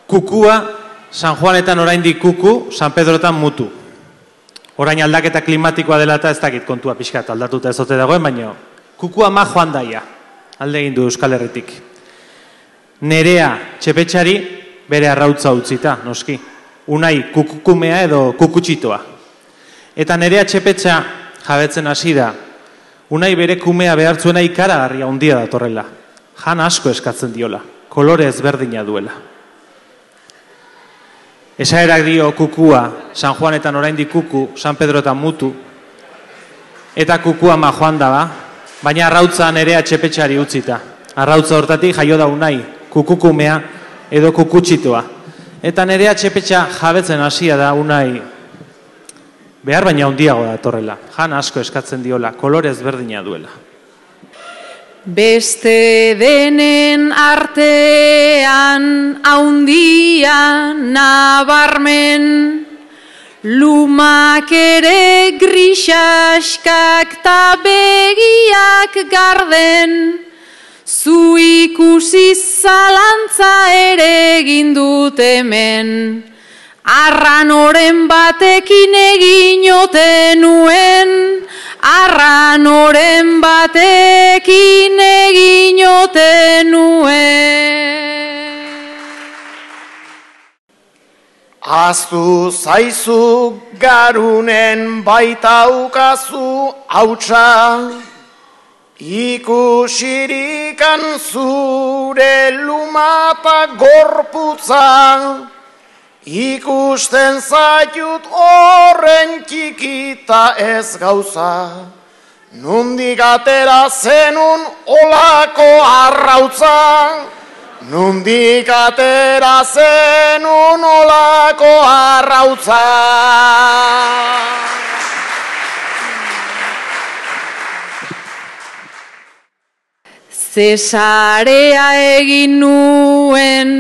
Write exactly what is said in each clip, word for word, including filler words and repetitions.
Kukua, San Juanetan oraindik kuku, San Pedrotan mutu. Orain aldaketa klimatikoa dela eta ez dakit kontua pixkat aldatuta ez ote dagoen, baina kukua ma joan daia, alde egin du Euskal Herritik. Nerea Txepetxari bere arrautza utzita, noski. Unai kukukumea edo kukutxitoa. Eta Nerea Txepetxa jabetzen hasi da. Unai bere kumea behartzuena ikaragarria handia datorrela. Jan asko eskatzen diola, kolore ezberdina duela. Esaerak dio kukua, San Juanetan oraindik kuku, San Pedrotan mutu, eta kukua ma joan da ba, baina arrautza Nerea Txepetxari utzita. Arrautza hortatik jaio da Unai, kukukumea edo kukutxitoa. Eta Nerea Txepetxa jabetzen hasia da Unai behar baina handiago datorrela. Jan asko eskatzen diola, kolore ezberdina duela. Beste denen artean haundia nabarmen, lumak ere grisaskak ta begiak garden, zu ikusi zalantza ere egin dut hemen, arran oren batekin egin ote nuen, arran oren batekin egin ote nuen. Aztu zaizu garunen baitaukazu hautsa, ikusirikan zure lumata gorputza, ikusten zaitut horren txikita ez gauza, nundik atera zenun olako arrautza, nundik atera zenun olako arrautza. Zesarea egin nuen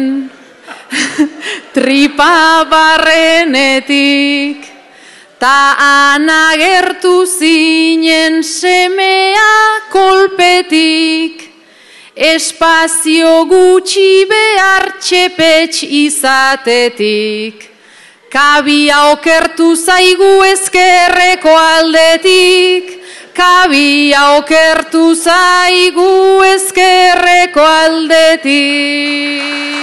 tripa barrenetik, ta anagertu zinen semea kolpetik, espazio gutxi behar Txepetx izatetik, kabia okertu zaigu ezkerreko aldetik, kabia okertu zaigu ezkerreko aldetik.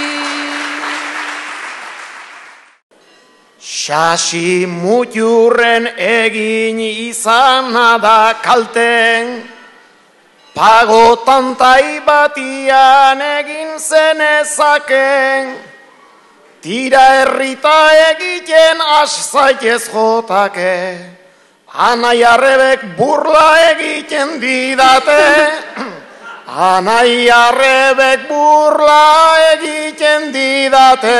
Xasi mutiurren egin izana da kalte, pago tantai batian egin zenezake, tira herrita egiten aszaitez jotake, anai arrebek burla egiten didate, anai arrebek burla egiten didate.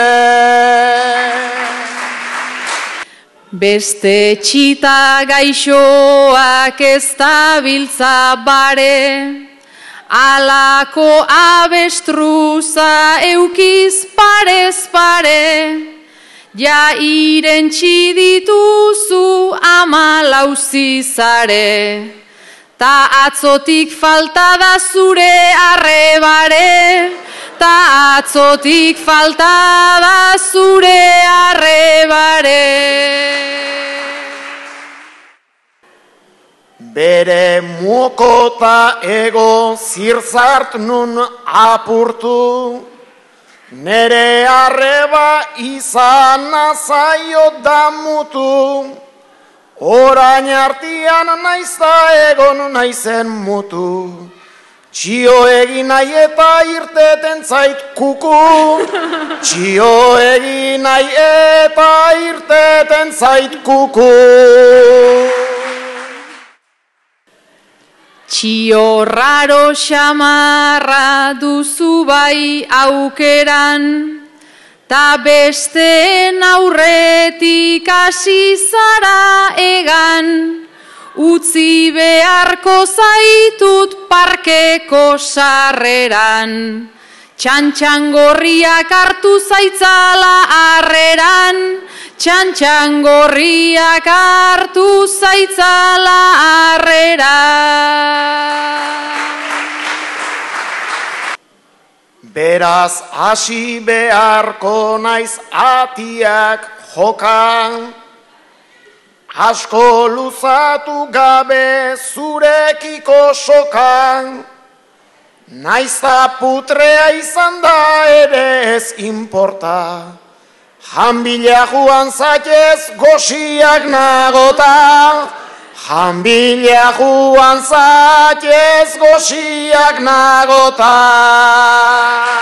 Beste txita gaixoak ez dabiltza bare, alako abestruza eukiz parez pare, ja irentxi dituzu amalau zizare, ta atzotik falta da zure arrebare, ta atzotik falta da zure arrebare. Bere mokota ego zirzart nun apurtu, nere arreba izan zaio damutu, orain artian naizta egon naizen mutu, txio egin nahi eta irteten zait kuku, txio egin nahi eta irteten zait kuku. Txio raro xamarra duzu bai aukeran, ta besteen aurretik hasi zara egan, utzi beharko zaitut parkeko sarreran, txantxangorriak hartu zaitzala harreran, txantxangorriak hartu zaitzala harreran. Beraz hasi beharko naiz atiak jokan, asko luzatu gabe zurekiko sokan, naizta putrea izan da ere ez inporta, janbila joan zatez goxiak nagota, janbila joan zatez goxiak nagota.